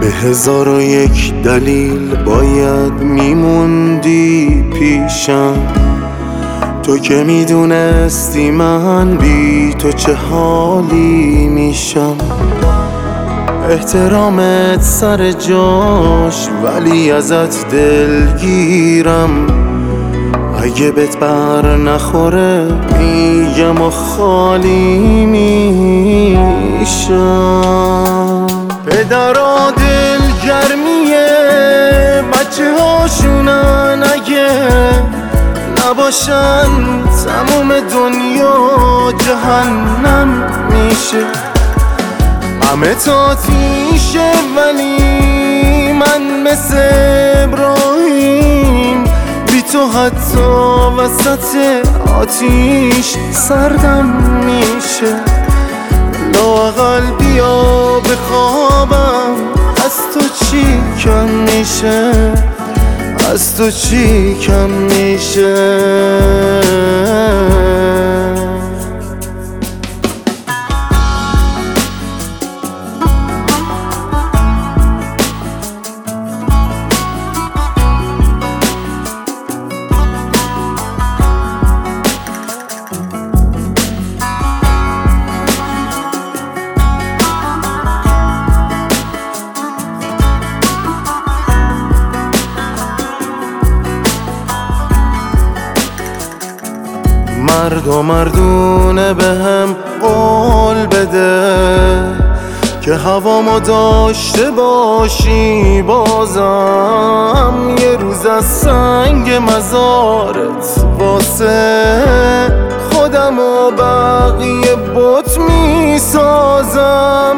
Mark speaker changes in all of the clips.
Speaker 1: به 1001 دلیل باید میموندی پیشم، تو که میدونستی من بی تو چه حالی میشم. احترامت سر جاش ولی ازت دلگیرم، اگه بهت بر نخوره میگم و خالی میشم. پدرها دلگرمیه بچه هاشونن، اگه نباشن تموم دنیا جهنم میشه. همه تاتیشه ولی من مثل ابراهیم بی تو حتی وسط آتیش سردم میشه. لااقل بیا بخوابم، از تو چی کم میشه، از تو چی کم میشه. مرد و مردونه بهم قول بده که هوامو داشته باشی، بازم یه روز از سنگ مزارت واسه خودم و بقیه بت میسازم.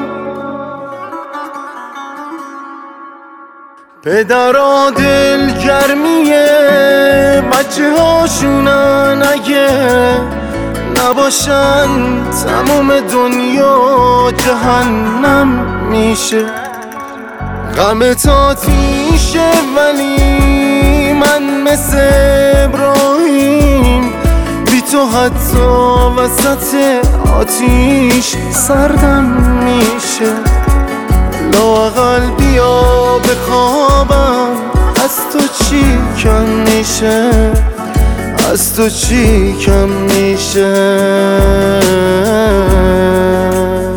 Speaker 1: پدرها دلگرمیه بچه هاشونن، اگه نباشن تموم دنیا جهنم میشه. غمت آتیشه ولی من مثل ابراهیم بی تو حتی وسط آتیش سردم میشه. لااقل بیا بخوابم، از تو چی کم میشه، از تو چی کم میشه.